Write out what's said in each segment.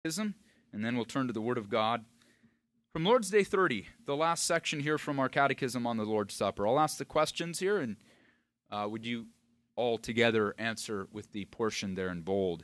And then we'll turn to the Word of God. From Lord's Day 30, the last section here from our catechism on the Lord's Supper. I'll ask the questions here, and would you all together answer with the portion there in bold.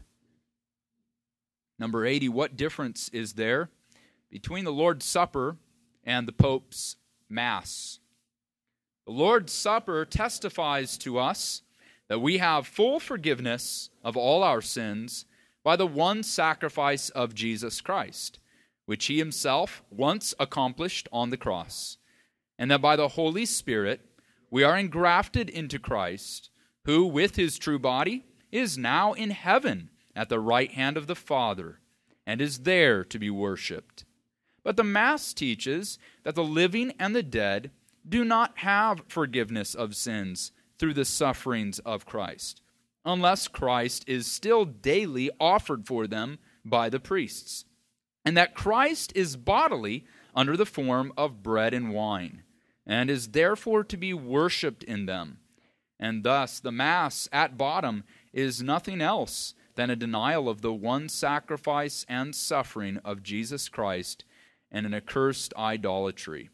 Number 80, what difference is there between the Lord's Supper and the Pope's Mass? The Lord's Supper testifies to us that we have full forgiveness of all our sins by the one sacrifice of Jesus Christ, which he himself once accomplished on the cross, and that by the Holy Spirit we are engrafted into Christ, who with his true body is now in heaven at the right hand of the Father, and is there to be worshipped. But the Mass teaches that the living and the dead do not have forgiveness of sins through the sufferings of Christ, unless Christ is still daily offered for them by the priests, and that Christ is bodily under the form of bread and wine, and is therefore to be worshipped in them. And thus the Mass at bottom is nothing else than a denial of the one sacrifice and suffering of Jesus Christ and an accursed idolatry.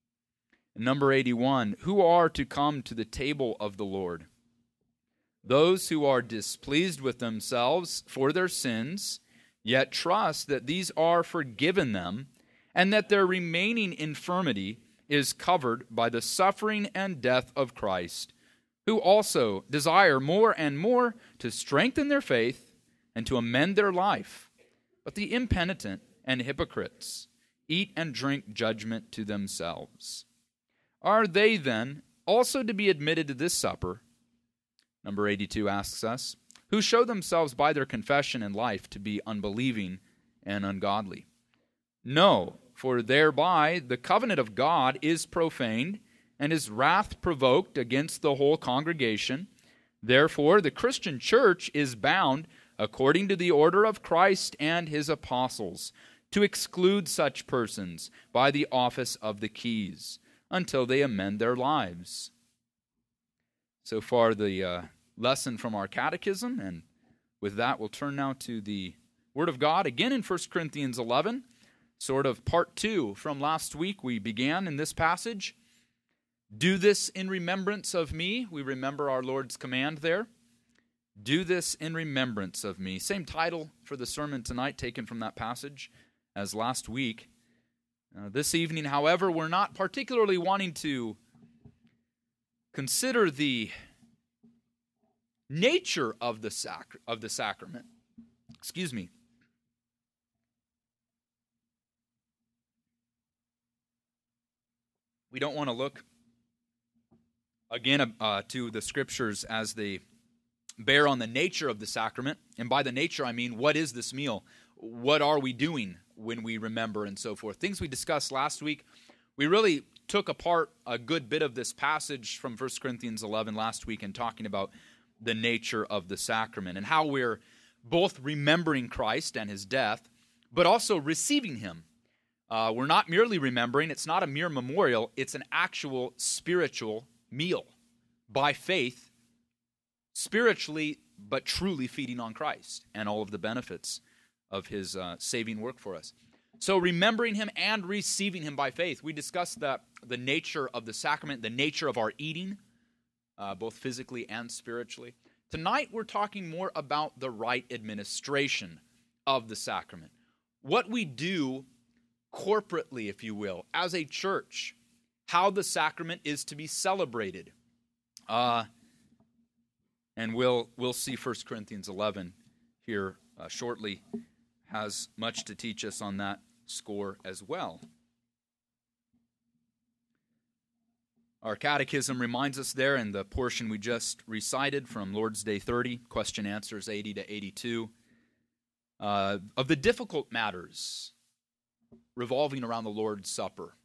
Number 81, who are to come to the table of the Lord? Those who are displeased with themselves for their sins, yet trust that these are forgiven them, and that their remaining infirmity is covered by the suffering and death of Christ, who also desire more and more to strengthen their faith and to amend their life. But the impenitent and hypocrites eat and drink judgment to themselves. Are they then also to be admitted to this supper? Number 82 asks us, who show themselves by their confession and life to be unbelieving and ungodly? No, for thereby the covenant of God is profaned, and his wrath provoked against the whole congregation. Therefore the Christian church is bound, according to the order of Christ and his apostles, to exclude such persons by the office of the keys, until they amend their lives. So far the lesson from our catechism, and with that we'll turn now to the Word of God, again in 1 Corinthians 11, sort of part 2 from last week. We began in this passage, do this in remembrance of me. We remember our Lord's command there. Do this in remembrance of me. Same title for the sermon tonight, taken from that passage as last week. This evening, however, we're not particularly wanting to consider the nature of the sacrament. Excuse me. We don't want to look again to the Scriptures as they bear on the nature of the sacrament. And by the nature, I mean, what is this meal? What are we doing when we remember and so forth? Things we discussed last week. We really took apart a good bit of this passage from 1 Corinthians 11 last week and talking about the nature of the sacrament and how we're both remembering Christ and his death, but also receiving him. We're not merely remembering. It's not a mere memorial. It's an actual spiritual meal by faith, spiritually but truly feeding on Christ and all of the benefits of his saving work for us. So remembering him and receiving him by faith. We discussed the nature of the sacrament, the nature of our eating, both physically and spiritually. Tonight we're talking more about the right administration of the sacrament. What we do corporately, if you will, as a church, how the sacrament is to be celebrated. And we'll see 1 Corinthians 11 here shortly. Has much to teach us on that score as well. Our catechism reminds us there in the portion we just recited from Lord's Day 30, question answers 80 to 82, of the difficult matters revolving around the Lord's Supper.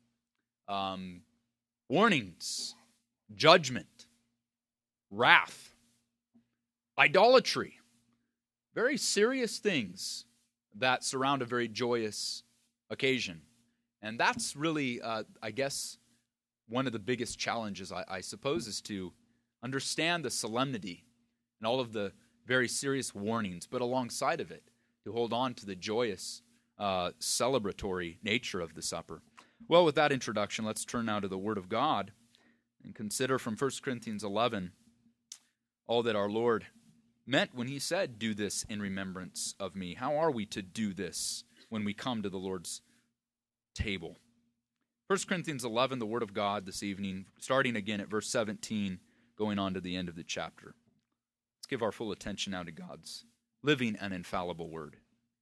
Warnings, judgment, wrath, idolatry, very serious things that surround a very joyous occasion. And that's really, I guess, one of the biggest challenges, I suppose, is to understand the solemnity and all of the very serious warnings, but alongside of it, to hold on to the joyous celebratory nature of the supper. Well, with that introduction, let's turn now to the Word of God and consider from 1 Corinthians 11 all that our Lord meant when he said, "Do this in remembrance of me." How are we to do this when we come to the Lord's table? 1 Corinthians 11, the Word of God this evening, starting again at verse 17, going on to the end of the chapter. Let's give our full attention now to God's living and infallible Word.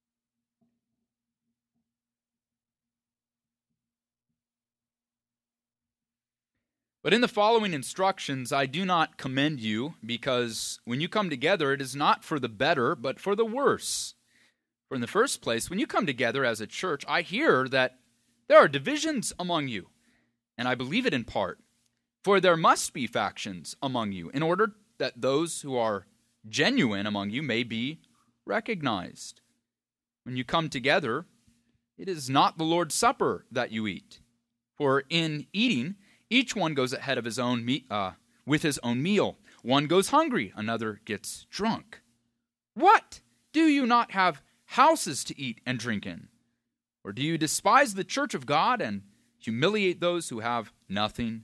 But in the following instructions, I do not commend you, because when you come together, it is not for the better, but for the worse. For in the first place, when you come together as a church, I hear that there are divisions among you, and I believe it in part. For there must be factions among you, in order that those who are genuine among you may be recognized. When you come together, it is not the Lord's Supper that you eat. For in eating, each one goes ahead of his own with his own meal. One goes hungry, another gets drunk. What? Do you not have houses to eat and drink in? Or do you despise the church of God and humiliate those who have nothing?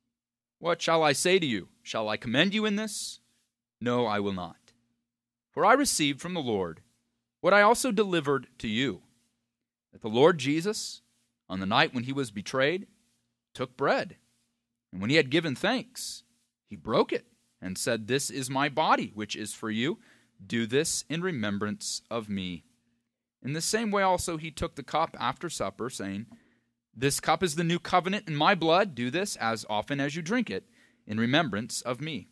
What shall I say to you? Shall I commend you in this? No, I will not. For I received from the Lord what I also delivered to you, that the Lord Jesus, on the night when he was betrayed, took bread. And when he had given thanks, he broke it and said, "This is my body, which is for you. Do this in remembrance of me." In the same way also he took the cup after supper, saying, "This cup is the new covenant in my blood. Do this as often as you drink it in remembrance of me.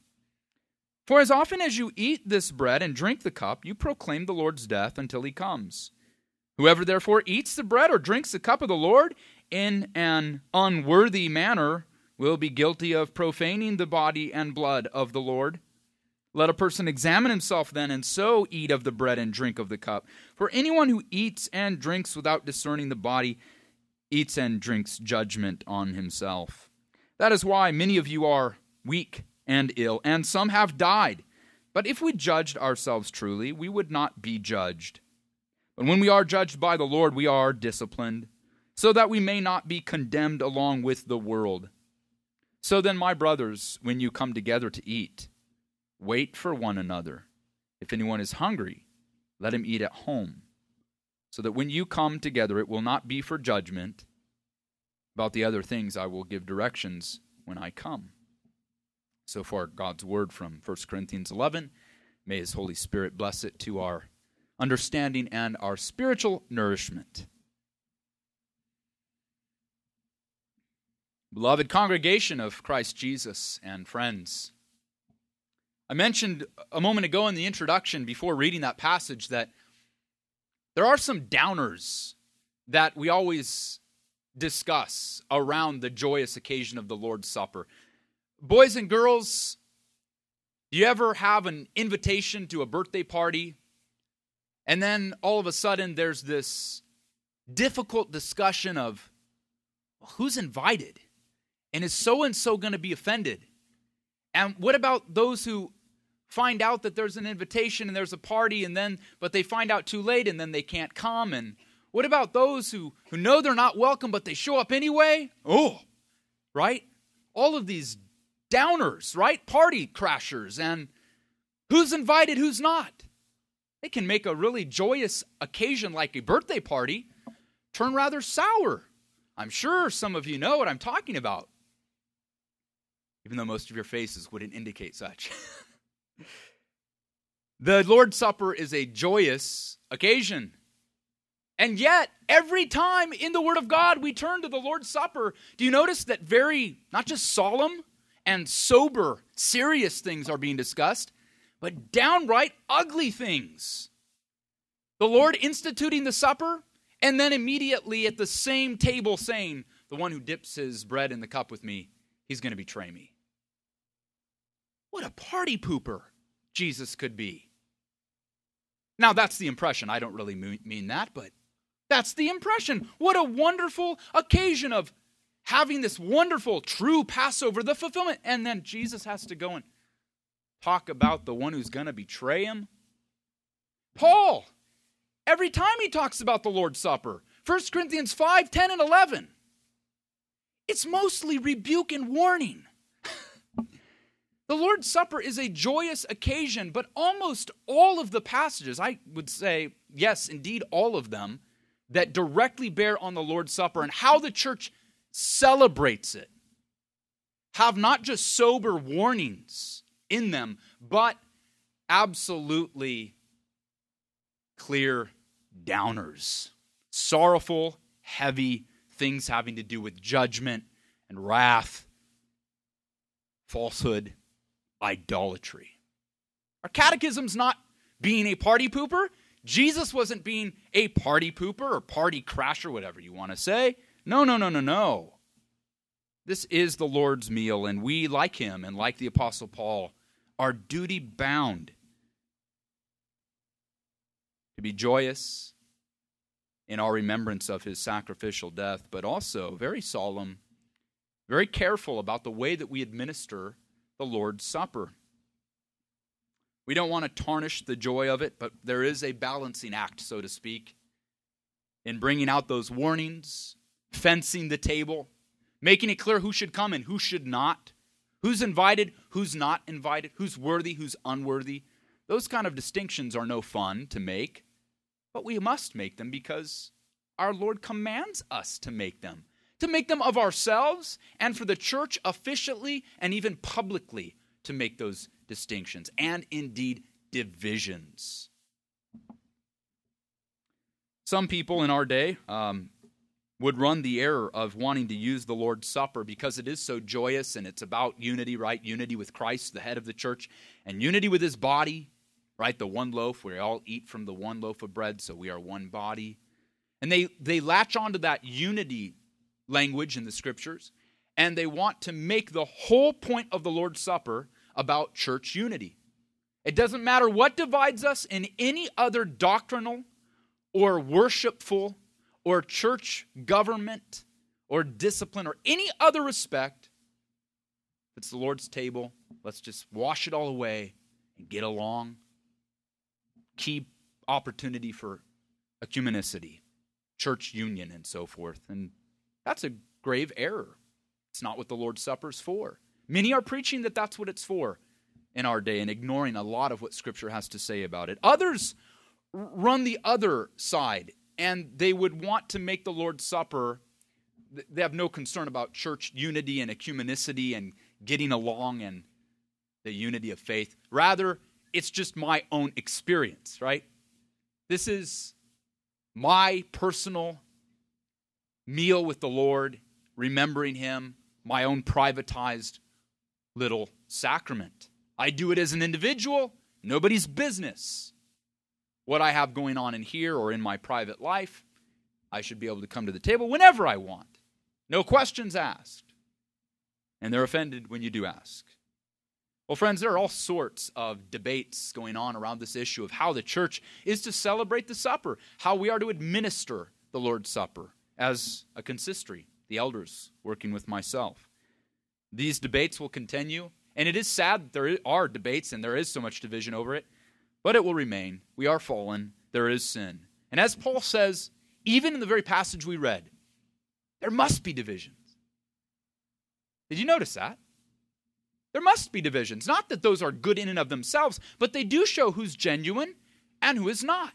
For as often as you eat this bread and drink the cup, you proclaim the Lord's death until he comes. Whoever therefore eats the bread or drinks the cup of the Lord in an unworthy manner will be guilty of profaning the body and blood of the Lord. Let a person examine himself then, and so eat of the bread and drink of the cup. For anyone who eats and drinks without discerning the body eats and drinks judgment on himself. That is why many of you are weak and ill, and some have died. But if we judged ourselves truly, we would not be judged. But when we are judged by the Lord, we are disciplined, so that we may not be condemned along with the world. So then, my brothers, when you come together to eat, wait for one another. If anyone is hungry, let him eat at home, so that when you come together, it will not be for judgment. About the other things I will give directions when I come. So far, God's word from 1 Corinthians 11. May his Holy Spirit bless it to our understanding and our spiritual nourishment. Beloved congregation of Christ Jesus and friends, I mentioned a moment ago in the introduction before reading that passage that there are some downers that we always discuss around the joyous occasion of the Lord's Supper. Boys and girls, do you ever have an invitation to a birthday party, and then all of a sudden there's this difficult discussion of, well, who's invited? And is so-and-so going to be offended? And what about those who find out that there's an invitation and there's a party, but they find out too late and then they can't come? And what about those who know they're not welcome but they show up anyway? Oh, right? All of these downers, right? Party crashers. And who's invited, who's not? They can make a really joyous occasion like a birthday party turn rather sour. I'm sure some of you know what I'm talking about, even though most of your faces wouldn't indicate such. The Lord's Supper is a joyous occasion. And yet, every time in the Word of God we turn to the Lord's Supper, do you notice that very, not just solemn and sober, serious things are being discussed, but downright ugly things? The Lord instituting the supper, and then immediately at the same table saying, the one who dips his bread in the cup with me, he's going to betray me. What a party pooper Jesus could be. Now, that's the impression. I don't really mean that, but that's the impression. What a wonderful occasion of having this wonderful, true Passover, the fulfillment. And then Jesus has to go and talk about the one who's going to betray him. Paul, Every time he talks about the Lord's Supper, 1 Corinthians 5, 10, and 11, it's mostly rebuke and warning. The Lord's Supper is a joyous occasion, but almost all of the passages, I would say, yes, indeed, all of them, that directly bear on the Lord's Supper and how the church celebrates it, have not just sober warnings in them, but absolutely clear downers. Sorrowful, heavy things having to do with judgment and wrath, falsehood, idolatry. Our catechism's not being a party pooper. Jesus wasn't being a party pooper or party crasher, whatever you want to say. No. This is the Lord's meal, and we, like him and like the Apostle Paul, are duty-bound to be joyous in our remembrance of his sacrificial death, but also very solemn, very careful about the way that we administer the Lord's Supper. We don't want to tarnish the joy of it, but there is a balancing act, so to speak, in bringing out those warnings, fencing the table, making it clear who should come and who should not, who's invited, who's not invited, who's worthy, who's unworthy. Those kind of distinctions are no fun to make, but we must make them because our Lord commands us to make them of ourselves and for the church officially and even publicly to make those distinctions and indeed divisions. Some people in our day would run the error of wanting to use the Lord's Supper because it is so joyous and it's about unity, right? Unity with Christ, the head of the church, and unity with his body, right? The one loaf, we all eat from the one loaf of bread, so we are one body. And they latch onto that unity language in the scriptures, and they want to make the whole point of the Lord's Supper about church unity. It doesn't matter what divides us in any other doctrinal or worshipful or church government or discipline or any other respect. If it's the Lord's table, let's just wash it all away and get along. Key opportunity for ecumenicity, church union, and so forth. And that's a grave error. It's not what the Lord's Supper is for. Many are preaching that that's what it's for in our day and ignoring a lot of what Scripture has to say about it. Others run the other side, and they would want to make the Lord's Supper, they have no concern about church unity and ecumenicity and getting along and the unity of faith. Rather, it's just my own experience, right? This is my personal meal with the Lord, remembering him, my own privatized little sacrament. I do it as an individual, nobody's business. What I have going on in here or in my private life, I should be able to come to the table whenever I want. No questions asked. And they're offended when you do ask. Well, friends, there are all sorts of debates going on around this issue of how the church is to celebrate the supper, how we are to administer the Lord's Supper as a consistory, the elders working with myself. These debates will continue, and it is sad that there are debates and there is so much division over it, but it will remain. We are fallen. There is sin. And as Paul says, even in the very passage we read, there must be divisions. Did you notice that? There must be divisions. Not that those are good in and of themselves, but they do show who's genuine and who is not.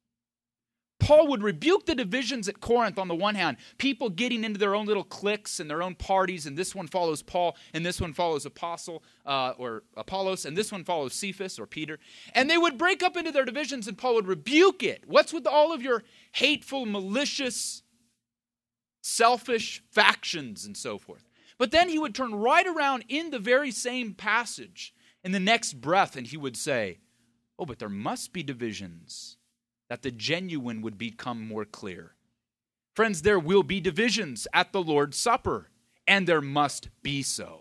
Paul would rebuke the divisions at Corinth on the one hand, people getting into their own little cliques and their own parties, and this one follows Paul, and this one follows or Apollos, and this one follows Cephas or Peter. And they would break up into their divisions, and Paul would rebuke it. What's with all of your hateful, malicious, selfish factions and so forth? But then he would turn right around in the very same passage in the next breath, and he would say, oh, but there must be divisions, that the genuine would become more clear. Friends, there will be divisions at the Lord's Supper, and there must be so.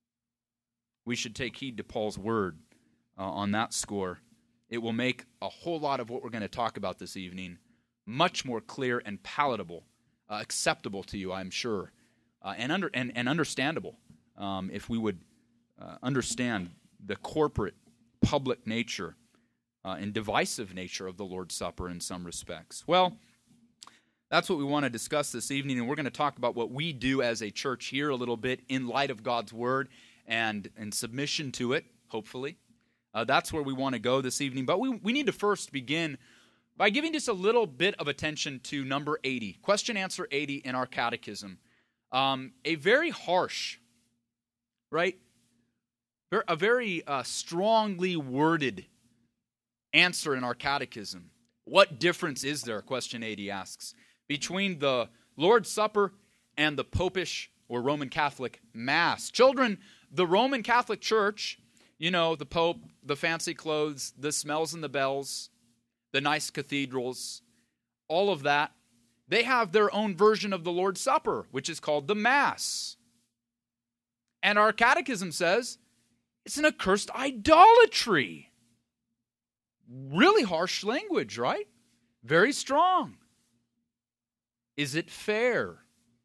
We should take heed to Paul's word on that score. It will make a whole lot of what we're going to talk about this evening much more clear and palatable, acceptable to you, I'm sure, and understandable if we would understand the corporate, public nature and divisive nature of the Lord's Supper in some respects. Well, that's what we want to discuss this evening, and we're going to talk about what we do as a church here a little bit in light of God's Word and in submission to it, hopefully. That's where we want to go this evening. But we need to first begin by giving just a little bit of attention to number 80, question answer 80 in our catechism. A very harsh, right? A very strongly worded answer in our catechism. What difference is there, question 80 asks, between the Lord's Supper and the Popish or Roman Catholic Mass? Children, the Roman Catholic Church, you know, the Pope, the fancy clothes, the smells and the bells, the nice cathedrals, all of that, they have their own version of the Lord's Supper, which is called the Mass. And our catechism says it's an accursed idolatry. Really harsh language, right? Very strong. Is it fair?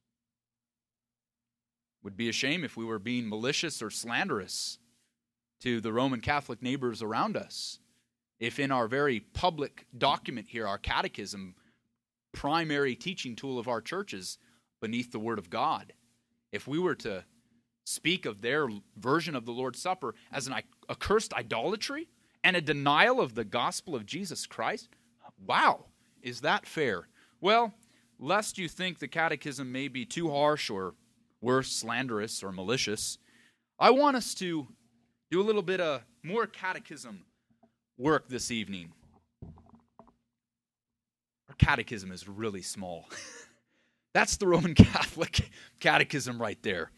Would be a shame if we were being malicious or slanderous to the Roman Catholic neighbors around us. If in our very public document here, our catechism, primary teaching tool of our churches beneath the Word of God, if we were to speak of their version of the Lord's Supper as an accursed idolatry and a denial of the gospel of Jesus Christ, wow, is that fair? Well, lest you think the catechism may be too harsh or worse, slanderous or malicious, I want us to do a little bit of more catechism work this evening. Our catechism is really small. That's the Roman Catholic catechism right there.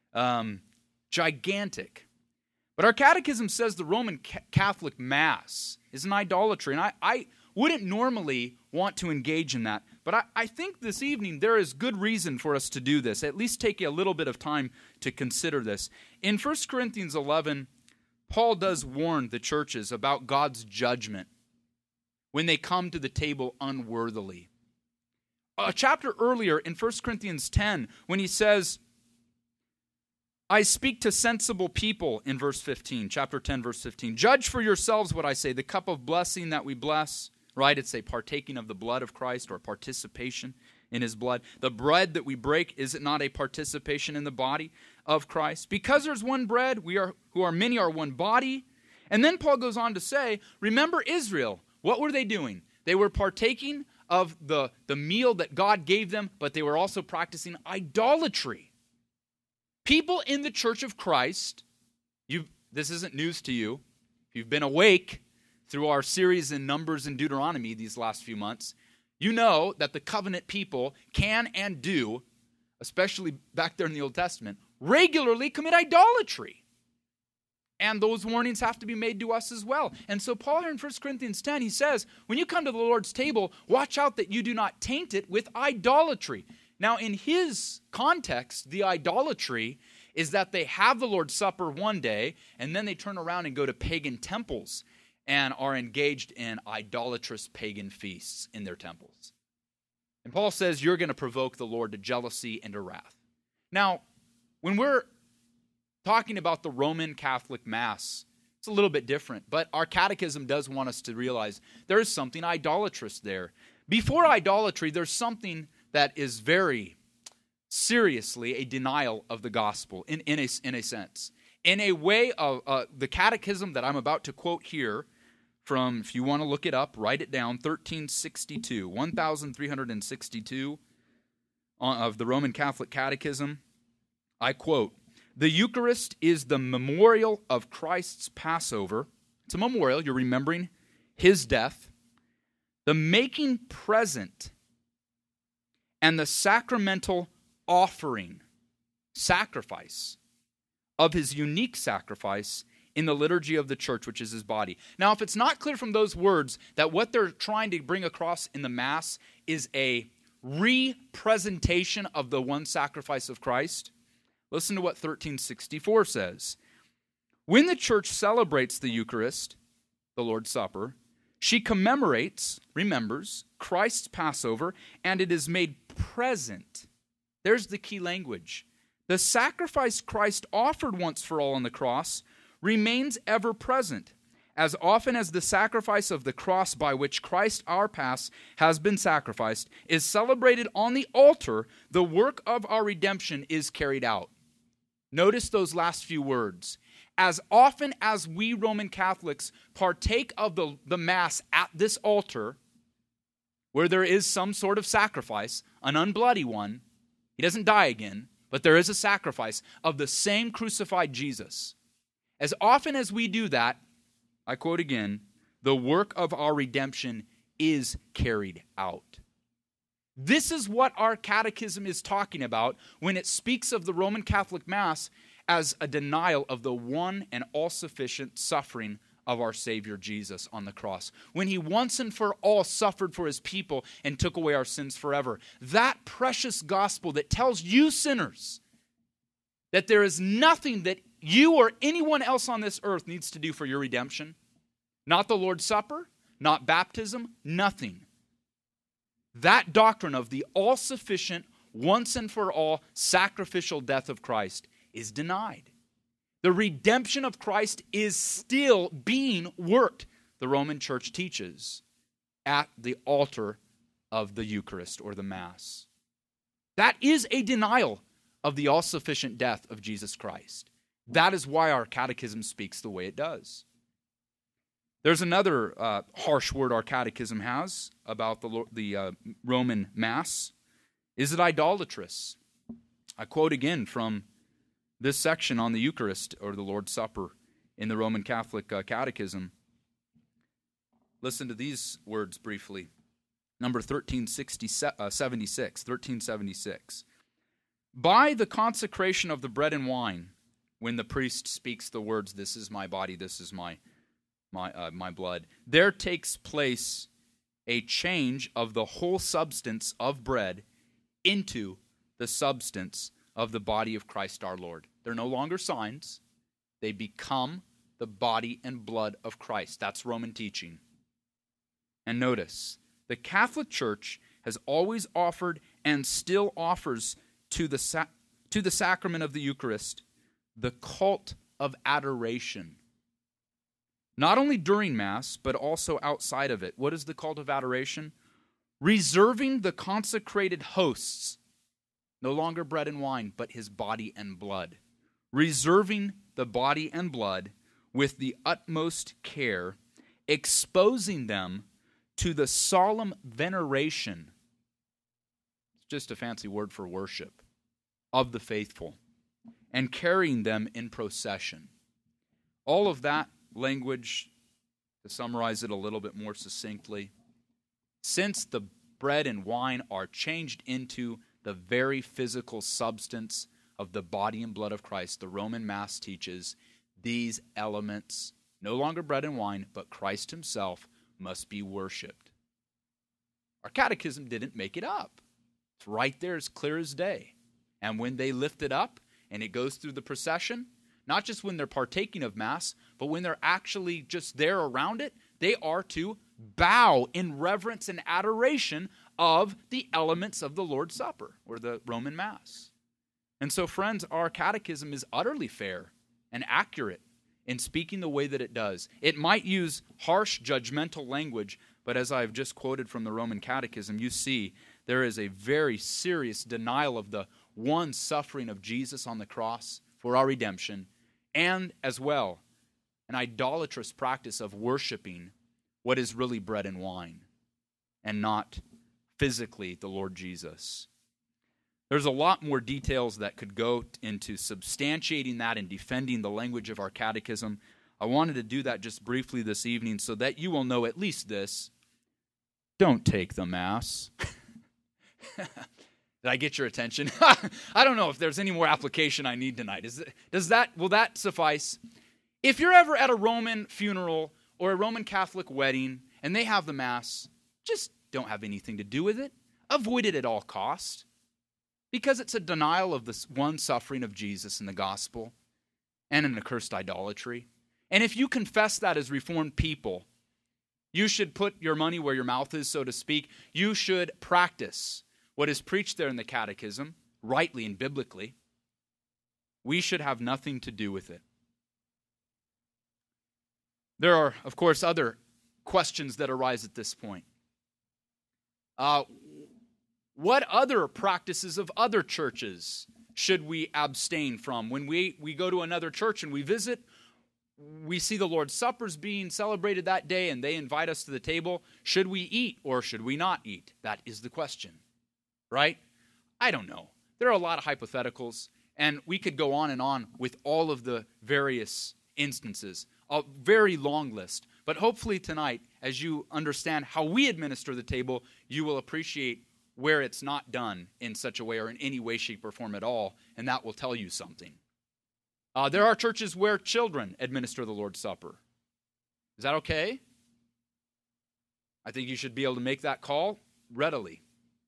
Gigantic. But our catechism says the Roman Catholic Mass is an idolatry, and I wouldn't normally want to engage in that, but I think this evening there is good reason for us to do this, at least take a little bit of time to consider this. In 1 Corinthians 11, Paul does warn the churches about God's judgment when they come to the table unworthily. A chapter earlier in 1 Corinthians 10, when he says, I speak to sensible people in verse 15, chapter 10, verse 15. Judge for yourselves what I say, the cup of blessing that we bless, right? It's a partaking of the blood of Christ or participation in his blood. The bread that we break, is it not a participation in the body of Christ? Because there's one bread, who are many are one body. And then Paul goes on to say, remember Israel. What were they doing? They were partaking of the meal that God gave them, but they were also practicing idolatry. People in the Church of Christ, this isn't news to you. If you've been awake through our series in Numbers and Deuteronomy these last few months, you know that the covenant people can and do, especially back there in the Old Testament, regularly commit idolatry. And those warnings have to be made to us as well. And so Paul here in 1 Corinthians 10, he says, when you come to the Lord's table, watch out that you do not taint it with idolatry. Now, in his context, the idolatry is that they have the Lord's Supper one day, and then they turn around and go to pagan temples and are engaged in idolatrous pagan feasts in their temples. And Paul says you're going to provoke the Lord to jealousy and to wrath. Now, when we're talking about the Roman Catholic Mass, it's a little bit different, but our catechism does want us to realize there is something idolatrous there. Before idolatry, there's something that is very seriously a denial of the gospel in a sense. In a way of the catechism that I'm about to quote here from, if you want to look it up, write it down, 1362 of the Roman Catholic Catechism. I quote, the Eucharist is the memorial of Christ's Passover. It's a memorial, you're remembering his death. The making present and the sacramental offering, sacrifice, of his unique sacrifice in the liturgy of the church, which is his body. Now, if it's not clear from those words that what they're trying to bring across in the Mass is a representation of the one sacrifice of Christ, listen to what 1364 says. When the church celebrates the Eucharist, the Lord's Supper, she commemorates, remembers, Christ's Passover, and it is made present. There's the key language. The sacrifice Christ offered once for all on the cross remains ever present, As often as the sacrifice of the cross by which Christ our pasch has been sacrificed is celebrated on the altar, the work of our redemption is carried out. Notice those last few words. As often as we Roman Catholics partake of the Mass at this altar, where there is some sort of sacrifice, an unbloody one, he doesn't die again, but there is a sacrifice of the same crucified Jesus. As often as we do that, I quote again, the work of our redemption is carried out. This is what our catechism is talking about when it speaks of the Roman Catholic Mass as a denial of the one and all-sufficient suffering of our Savior Jesus on the cross. When he once and for all suffered for his people and took away our sins forever. That precious gospel that tells you sinners that there is nothing that you or anyone else on this earth needs to do for your redemption. Not the Lord's Supper, not baptism, nothing. That doctrine of the all-sufficient, once and for all sacrificial death of Christ is denied. The redemption of Christ is still being worked, the Roman Church teaches, at the altar of the Eucharist or the Mass. That is a denial of the all-sufficient death of Jesus Christ. That is why our catechism speaks the way it does. There's another harsh word our catechism has about the Roman Mass. Is it idolatrous? I quote again from this section on the Eucharist or the Lord's Supper in the Roman Catholic Catechism. Listen to these words briefly. Number 1376. By the consecration of the bread and wine, when the priest speaks the words, "This is my body, this is my blood," there takes place a change of the whole substance of bread into the substance of the body of Christ our Lord. They're no longer signs. They become the body and blood of Christ. That's Roman teaching. And notice, the Catholic Church has always offered and still offers to the sacrament of the Eucharist the cult of adoration. Not only during Mass, but also outside of it. What is the cult of adoration? Reserving the consecrated hosts, no longer bread and wine, but his body and blood. Reserving the body and blood with the utmost care, exposing them to the solemn veneration, it's just a fancy word for worship, of the faithful, and carrying them in procession. All of that language, to summarize it a little bit more succinctly, since the bread and wine are changed into the very physical substance of the body and blood of Christ, the Roman Mass teaches these elements, no longer bread and wine, but Christ himself, must be worshipped. Our catechism didn't make it up. It's right there, as clear as day. And when they lift it up and it goes through the procession, not just when they're partaking of Mass, but when they're actually just there around it, they are to bow in reverence and adoration of the elements of the Lord's Supper or the Roman Mass. And so, friends, our catechism is utterly fair and accurate in speaking the way that it does. It might use harsh, judgmental language, but as I've just quoted from the Roman Catechism, you see there is a very serious denial of the one suffering of Jesus on the cross for our redemption, and as well, an idolatrous practice of worshiping what is really bread and wine, and not physically the Lord Jesus. There's a lot more details that could go into substantiating that and defending the language of our catechism. I wanted to do that just briefly this evening so that you will know at least this. Don't take the Mass. Did I get your attention? I don't know if there's any more application I need tonight. Will that suffice? If you're ever at a Roman funeral or a Roman Catholic wedding and they have the Mass, just don't have anything to do with it. Avoid it at all costs. Because it's a denial of the one suffering of Jesus in the gospel and an accursed idolatry. And if you confess that as Reformed people, you should put your money where your mouth is, so to speak. You should practice what is preached there in the catechism, rightly and biblically. We should have nothing to do with it. There are, of course, other questions that arise at this point. What other practices of other churches should we abstain from? When we go to another church and we visit, we see the Lord's Supper's being celebrated that day and they invite us to the table. Should we eat or should we not eat? That is the question, right? I don't know. There are a lot of hypotheticals, and we could go on with all of the various instances, a very long list. But hopefully tonight, as you understand how we administer the table, you will appreciate where it's not done in such a way or in any way, shape, or form at all, and that will tell you something. There are churches where children administer the Lord's Supper. Is that okay? I think you should be able to make that call readily.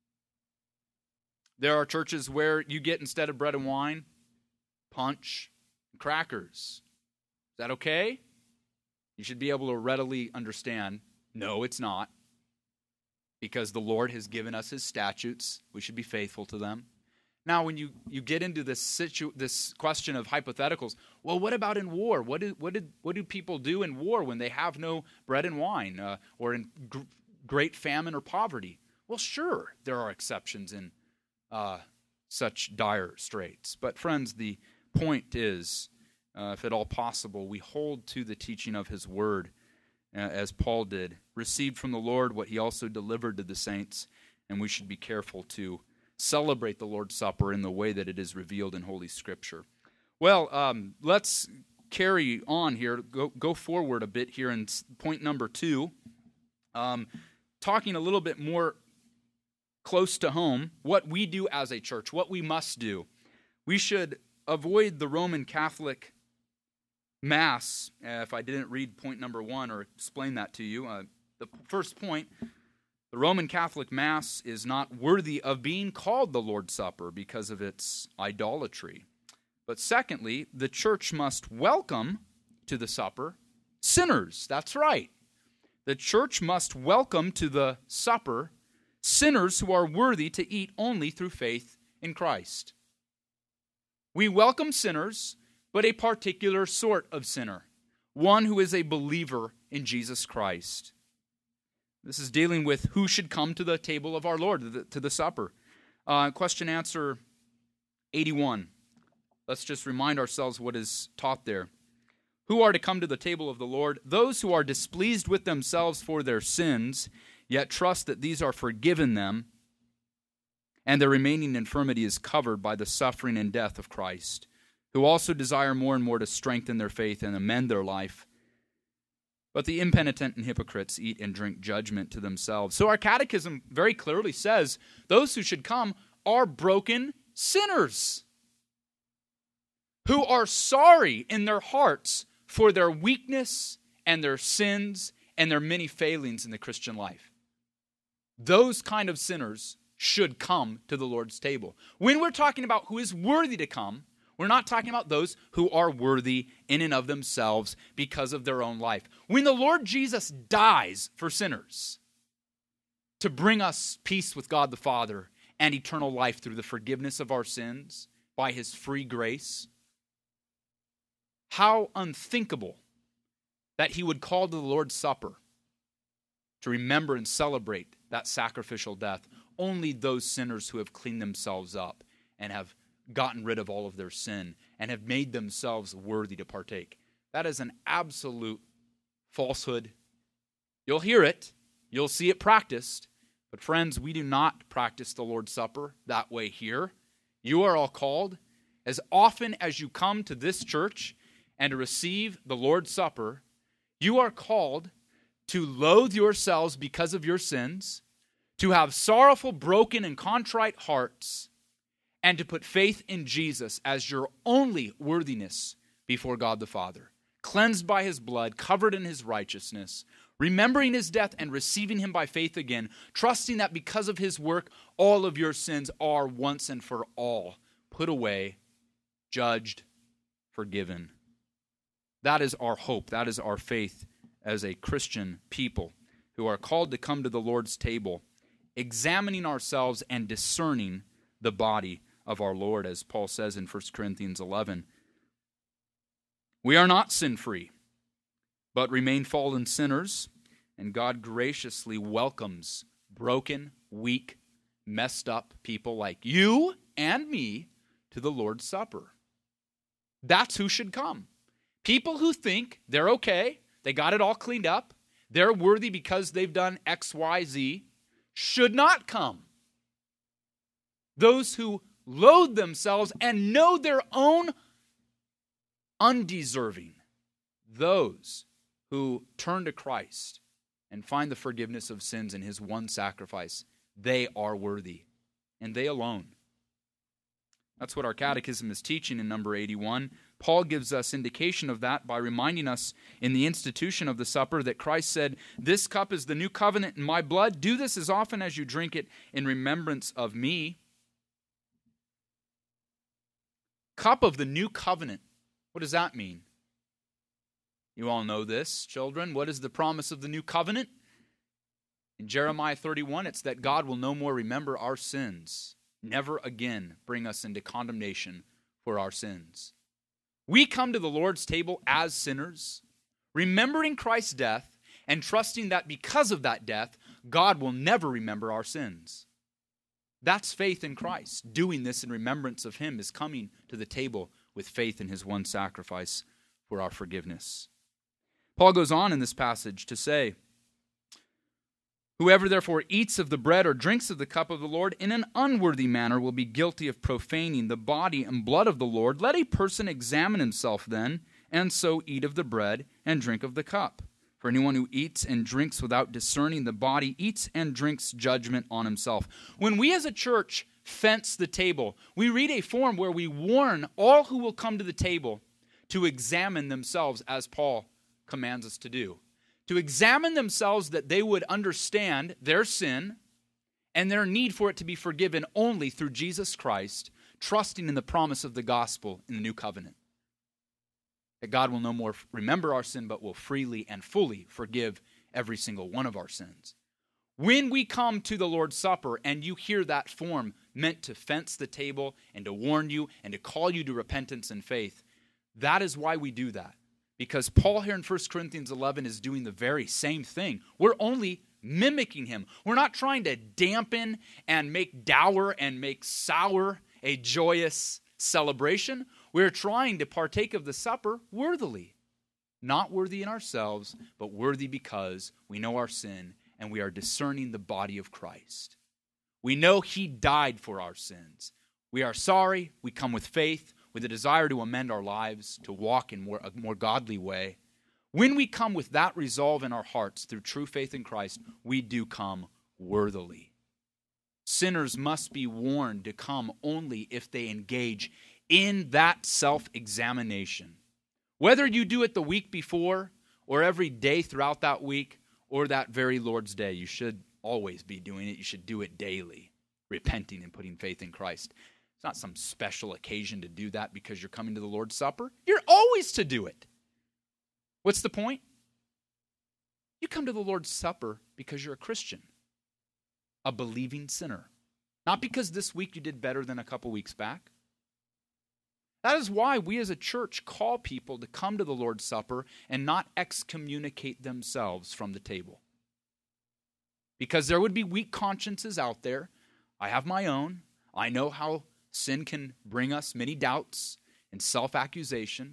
There are churches where you get, instead of bread and wine, punch and crackers. Is that okay? You should be able to readily understand, no, it's not. Because the Lord has given us his statutes. We should be faithful to them. Now, when you get into this question of hypotheticals, well, what about in war? What do people do in war when they have no bread and wine or in great famine or poverty? Well, sure, there are exceptions in such dire straits. But friends, the point is, if at all possible, we hold to the teaching of his word, as Paul did, received from the Lord what he also delivered to the saints, and we should be careful to celebrate the Lord's Supper in the way that it is revealed in Holy Scripture. Well, let's carry on here, go forward a bit here in point number 2, talking a little bit more close to home, what we do as a church, what we must do. We should avoid the Roman Catholic Mass. If I didn't read point number 1 or explain that to you, the first point, the Roman Catholic Mass is not worthy of being called the Lord's Supper because of its idolatry. But secondly, the church must welcome to the supper sinners. That's right. The church must welcome to the supper sinners who are worthy to eat only through faith in Christ. We welcome sinners, but a particular sort of sinner, one who is a believer in Jesus Christ. This is dealing with who should come to the table of our Lord, to the supper. Question answer 81. Let's just remind ourselves what is taught there. Who are to come to the table of the Lord? Those who are displeased with themselves for their sins, yet trust that these are forgiven them, and their remaining infirmity is covered by the suffering and death of Christ, who also desire more and more to strengthen their faith and amend their life. But the impenitent and hypocrites eat and drink judgment to themselves. So our catechism very clearly says those who should come are broken sinners who are sorry in their hearts for their weakness and their sins and their many failings in the Christian life. Those kind of sinners should come to the Lord's table. When we're talking about who is worthy to come, we're not talking about those who are worthy in and of themselves because of their own life. When the Lord Jesus dies for sinners to bring us peace with God the Father and eternal life through the forgiveness of our sins by his free grace, how unthinkable that he would call to the Lord's Supper to remember and celebrate that sacrificial death only those sinners who have cleaned themselves up and have gotten rid of all of their sin and have made themselves worthy to partake. That is an absolute falsehood. You'll hear it. You'll see it practiced. But friends, we do not practice the Lord's Supper that way here. You are all called, as often as you come to this church and to receive the Lord's Supper, you are called to loathe yourselves because of your sins, to have sorrowful, broken, and contrite hearts, and to put faith in Jesus as your only worthiness before God the Father, cleansed by his blood, covered in his righteousness, remembering his death and receiving him by faith again, trusting that because of his work, all of your sins are once and for all put away, judged, forgiven. That is our hope. That is our faith as a Christian people who are called to come to the Lord's table, examining ourselves and discerning the body of our Lord, as Paul says in 1 Corinthians 11. We are not sin-free, but remain fallen sinners, and God graciously welcomes broken, weak, messed up people like you and me to the Lord's Supper. That's who should come. People who think they're okay, they got it all cleaned up, they're worthy because they've done X, Y, Z, should not come. Those who loathe themselves and know their own undeserving, those who turn to Christ and find the forgiveness of sins in his one sacrifice, they are worthy, and they alone. That's what our catechism is teaching in number 81. Paul gives us indication of that by reminding us in the institution of the supper that Christ said, "This cup is the new covenant in my blood. Do this as often as you drink it in remembrance of me." Cup of the new covenant. What does that mean? You all know this, children. What is the promise of the new covenant? In Jeremiah 31, it's that God will no more remember our sins, never again bring us into condemnation for our sins. We come to the Lord's table as sinners, remembering Christ's death and trusting that because of that death, God will never remember our sins. That's faith in Christ. Doing this in remembrance of him is coming to the table with faith in his one sacrifice for our forgiveness. Paul goes on in this passage to say, "Whoever therefore eats of the bread or drinks of the cup of the Lord in an unworthy manner will be guilty of profaning the body and blood of the Lord. Let a person examine himself then, and so eat of the bread and drink of the cup. For anyone who eats and drinks without discerning the body eats and drinks judgment on himself." When we as a church fence the table, we read a form where we warn all who will come to the table to examine themselves, as Paul commands us to do. To examine themselves that they would understand their sin and their need for it to be forgiven only through Jesus Christ, trusting in the promise of the gospel in the new covenant. That God will no more remember our sin, but will freely and fully forgive every single one of our sins. When we come to the Lord's Supper and you hear that form meant to fence the table and to warn you and to call you to repentance and faith, that is why we do that. Because Paul here in 1 Corinthians 11 is doing the very same thing. We're only mimicking him. We're not trying to dampen and make dour and make sour a joyous celebration. We're trying to partake of the supper worthily. Not worthy in ourselves, but worthy because we know our sin and we are discerning the body of Christ. We know he died for our sins. We are sorry. We come with faith, with a desire to amend our lives, to walk in a more godly way. When we come with that resolve in our hearts through true faith in Christ, we do come worthily. Sinners must be warned to come only if they engage in that self-examination. Whether you do it the week before or every day throughout that week or that very Lord's Day, you should always be doing it. You should do it daily, repenting and putting faith in Christ. It's not some special occasion to do that because you're coming to the Lord's Supper. You're always to do it. What's the point? You come to the Lord's Supper because you're a Christian, a believing sinner. Not because this week you did better than a couple weeks back. That is why we as a church call people to come to the Lord's Supper and not excommunicate themselves from the table. Because there would be weak consciences out there. I have my own. I know how sin can bring us many doubts and self-accusation.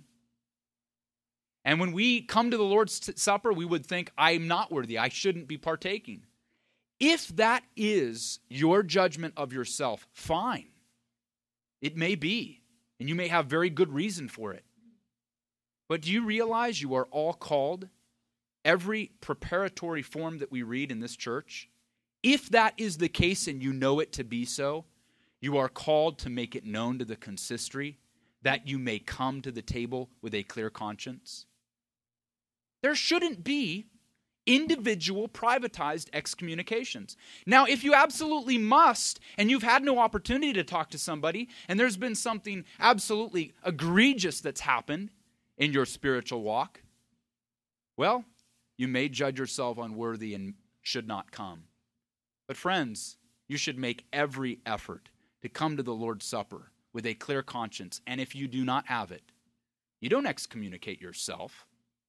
And when we come to the Lord's Supper, we would think, I'm not worthy. I shouldn't be partaking. If that is your judgment of yourself, fine. It may be. And you may have very good reason for it. But do you realize you are all called, every preparatory form that we read in this church, if that is the case and you know it to be so, you are called to make it known to the consistory that you may come to the table with a clear conscience. There shouldn't be individual privatized excommunications. Now, if you absolutely must, and you've had no opportunity to talk to somebody, and there's been something absolutely egregious that's happened in your spiritual walk, well, you may judge yourself unworthy and should not come. But friends, you should make every effort to come to the Lord's Supper with a clear conscience. And if you do not have it, you don't excommunicate yourself.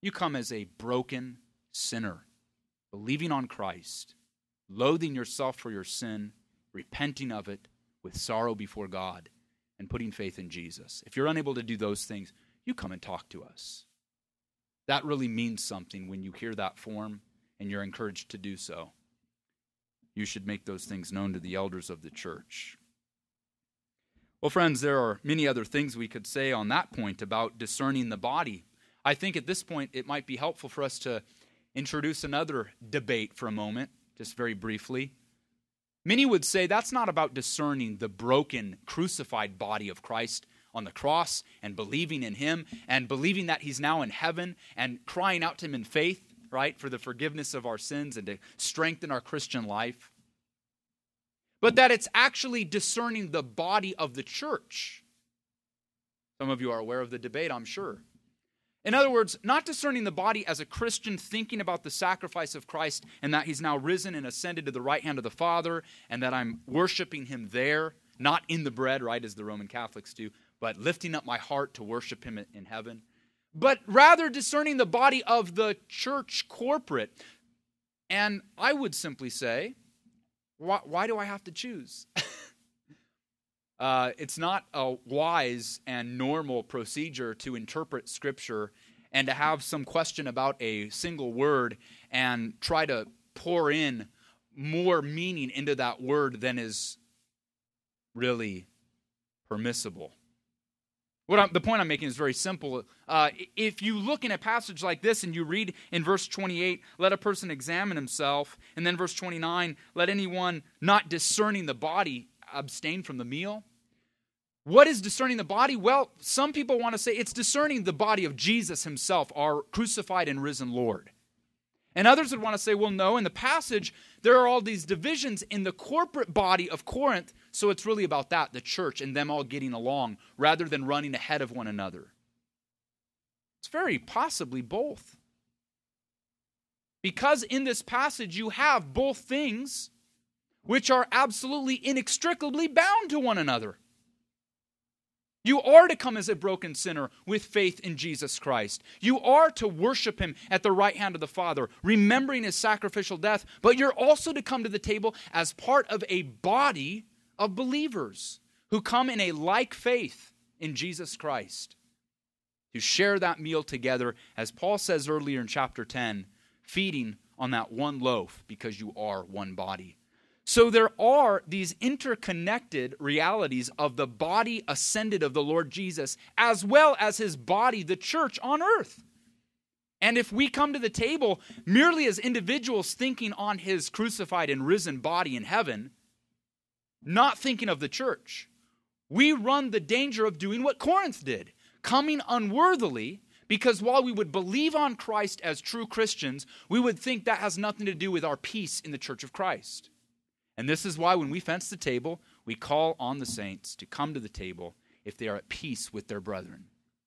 You come as a broken sinner, believing on Christ, loathing yourself for your sin, repenting of it with sorrow before God, and putting faith in Jesus. If you're unable to do those things, you come and talk to us. That really means something when you hear that form and you're encouraged to do so. You should make those things known to the elders of the church. Well, friends, there are many other things we could say on that point about discerning the body. I think at this point it might be helpful for us to introduce another debate for a moment, just very briefly. Many would say that's not about discerning the broken, crucified body of Christ on the cross and believing in him and believing that he's now in heaven and crying out to him in faith, right, for the forgiveness of our sins and to strengthen our Christian life. But that it's actually discerning the body of the church. Some of you are aware of the debate, I'm sure. In other words, not discerning the body as a Christian thinking about the sacrifice of Christ and that he's now risen and ascended to the right hand of the Father and that I'm worshiping him there, not in the bread, right, as the Roman Catholics do, but lifting up my heart to worship him in heaven. But rather discerning the body of the church corporate. And I would simply say, why do I have to choose? It's not a wise and normal procedure to interpret Scripture and to have some question about a single word and try to pour in more meaning into that word than is really permissible. The point I'm making is very simple. If you look in a passage like this and you read in verse 28, let a person examine himself, and then verse 29, let anyone not discerning the body abstain from the meal. What is discerning the body? Well, some people want to say it's discerning the body of Jesus himself, our crucified and risen Lord. And others would want to say, well, no, in the passage, there are all these divisions in the corporate body of Corinth, so it's really about that, the church, and them all getting along, rather than running ahead of one another. It's very possibly both. Because in this passage, you have both things which are absolutely inextricably bound to one another. You are to come as a broken sinner with faith in Jesus Christ. You are to worship him at the right hand of the Father, remembering his sacrificial death, but you're also to come to the table as part of a body of believers who come in a like faith in Jesus Christ, to share that meal together, as Paul says earlier in chapter 10, feeding on that one loaf because you are one body. So there are these interconnected realities of the body ascended of the Lord Jesus, as well as his body, the church on earth. And if we come to the table merely as individuals thinking on his crucified and risen body in heaven, not thinking of the church, we run the danger of doing what Corinth did, coming unworthily, because while we would believe on Christ as true Christians, we would think that has nothing to do with our peace in the church of Christ. And this is why when we fence the table, we call on the saints to come to the table if they are at peace with their brethren.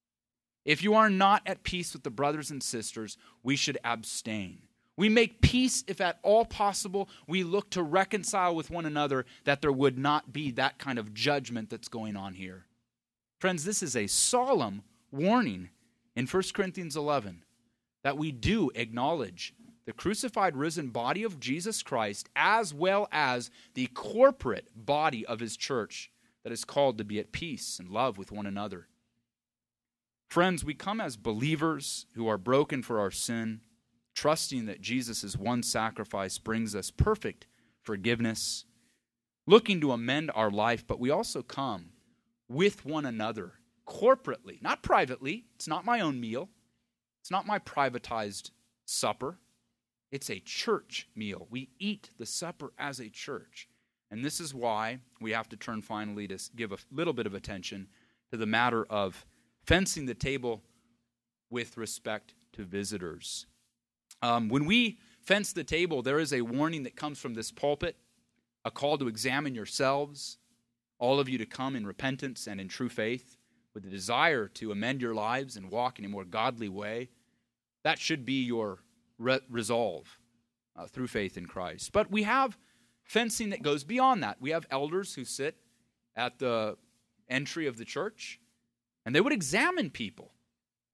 If you are not at peace with the brothers and sisters, we should abstain. We make peace if at all possible. We look to reconcile with one another that there would not be that kind of judgment that's going on here. Friends, this is a solemn warning in 1 Corinthians 11 that we do acknowledge the crucified, risen body of Jesus Christ, as well as the corporate body of his church that is called to be at peace and love with one another. Friends, we come as believers who are broken for our sin, trusting that Jesus' one sacrifice brings us perfect forgiveness, looking to amend our life, but we also come with one another, corporately, not privately. It's not my own meal. It's not my privatized supper. It's a church meal. We eat the supper as a church. And this is why we have to turn finally to give a little bit of attention to the matter of fencing the table with respect to visitors. When we fence the table, there is a warning that comes from this pulpit, a call to examine yourselves, all of you to come in repentance and in true faith, with a desire to amend your lives and walk in a more godly way. That should be your resolve through faith in Christ. But we have fencing that goes beyond that. We have elders who sit at the entry of the church, and they would examine people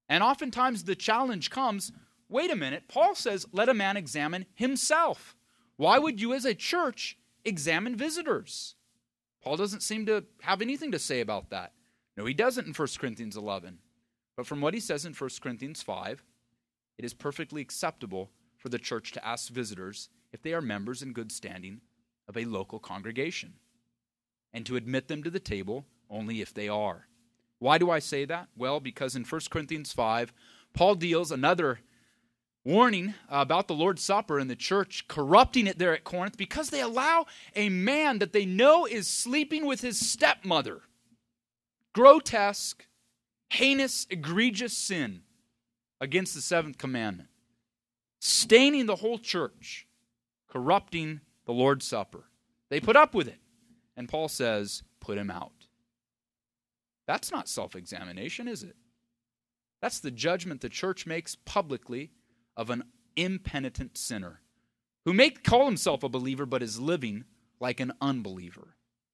And oftentimes the challenge comes, wait a minute, Paul says, let a man examine himself. Why would you as a church examine visitors? Paul doesn't seem to have anything to say about that. No, he doesn't in 1 Corinthians 11. But from what he says in 1 Corinthians 5, it is perfectly acceptable for the church to ask visitors if they are members in good standing of a local congregation, and to admit them to the table only if they are. Why do I say that? Well, because in 1 Corinthians 5, Paul deals another warning about the Lord's Supper and the church corrupting it there at Corinth because they allow a man that they know is sleeping with his stepmother. Grotesque, heinous, egregious sin against the seventh commandment. Staining the whole church, corrupting the Lord's Supper. They put up with it. And Paul says, put him out. That's not self-examination, is it? That's the judgment the church makes publicly of an impenitent sinner who may call himself a believer but is living like an unbeliever.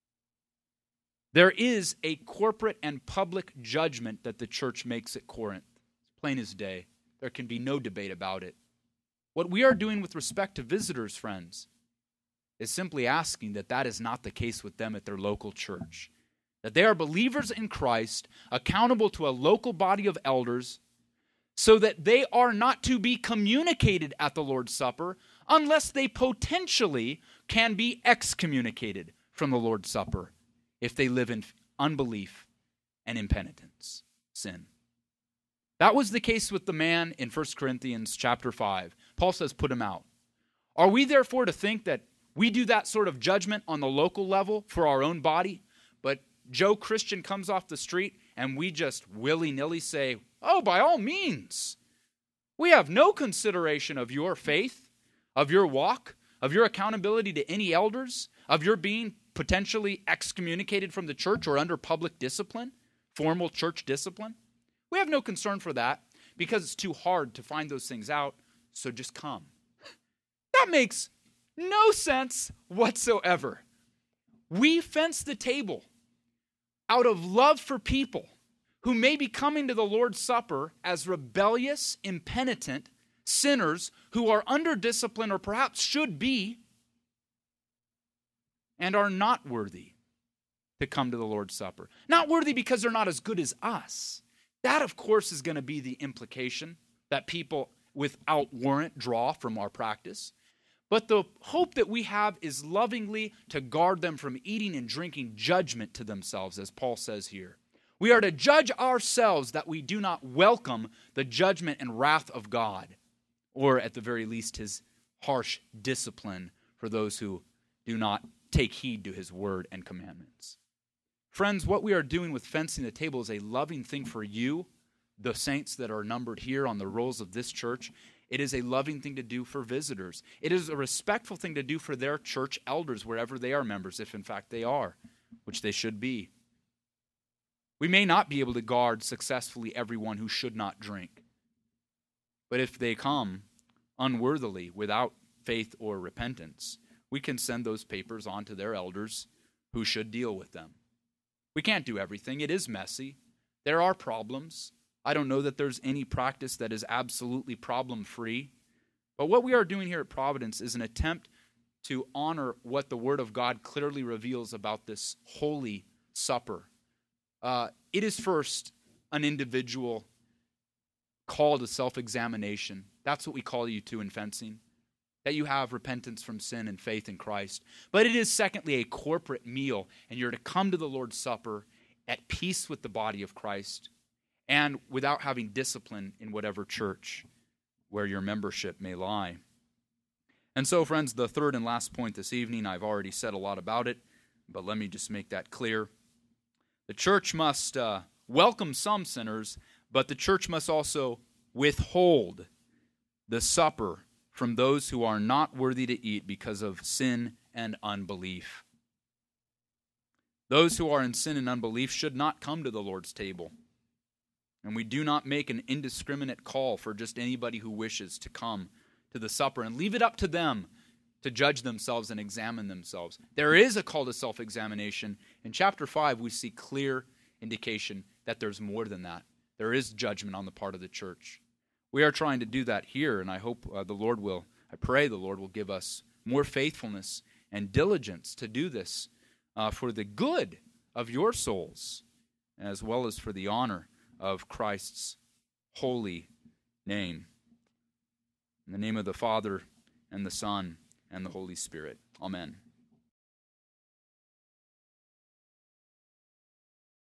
There is a corporate and public judgment that the church makes at Corinth. It's plain as day. There can be no debate about it. What we are doing with respect to visitors, friends, is simply asking that that is not the case with them at their local church. That they are believers in Christ, accountable to a local body of elders, so that they are not to be communicated at the Lord's Supper unless they potentially can be excommunicated from the Lord's Supper if they live in unbelief and impenitence, sin. That was the case with the man in 1 Corinthians chapter 5. Paul says, put him out. Are we therefore to think that we do that sort of judgment on the local level for our own body, but Joe Christian comes off the street and we just willy-nilly say, oh, by all means. We have no consideration of your faith, of your walk, of your accountability to any elders, of your being potentially excommunicated from the church or under public discipline, formal church discipline. We have no concern for that because it's too hard to find those things out, so just come. That makes no sense whatsoever. We fence the table out of love for people who may be coming to the Lord's Supper as rebellious, impenitent sinners who are under discipline or perhaps should be and are not worthy to come to the Lord's Supper. Not worthy because they're not as good as us. That, of course, is going to be the implication that people without warrant draw from our practice. But the hope that we have is lovingly to guard them from eating and drinking judgment to themselves, as Paul says here. We are to judge ourselves that we do not welcome the judgment and wrath of God, or at the very least his harsh discipline for those who do not take heed to his word and commandments. Friends, what we are doing with fencing the table is a loving thing for you, the saints that are numbered here on the rolls of this church. It is a loving thing to do for visitors. It is a respectful thing to do for their church elders wherever they are members, if in fact they are, which they should be. We may not be able to guard successfully everyone who should not drink. But if they come unworthily without faith or repentance, we can send those papers on to their elders who should deal with them. We can't do everything. It is messy. There are problems. I don't know that there's any practice that is absolutely problem-free. But what we are doing here at Providence is an attempt to honor what the Word of God clearly reveals about this holy supper. It is first an individual call to self-examination. That's what we call you to in fencing, that you have repentance from sin and faith in Christ. But it is secondly a corporate meal, and you're to come to the Lord's Supper at peace with the body of Christ and without having discipline in whatever church where your membership may lie. And so, friends, the third and last point this evening, I've already said a lot about it, but let me just make that clear. The church must welcome some sinners, but the church must also withhold the supper from those who are not worthy to eat because of sin and unbelief. Those who are in sin and unbelief should not come to the Lord's table. And we do not make an indiscriminate call for just anybody who wishes to come to the supper and leave it up to them to judge themselves and examine themselves. There is a call to self-examination. In chapter 5, we see clear indication that there's more than that. there is judgment on the part of the church. We are trying to do that here, and I hope I pray the Lord will give us more faithfulness and diligence to do this for the good of your souls, as well as for the honor of Christ's holy name. In the name of the Father, and the Son, and the Holy Spirit. Amen.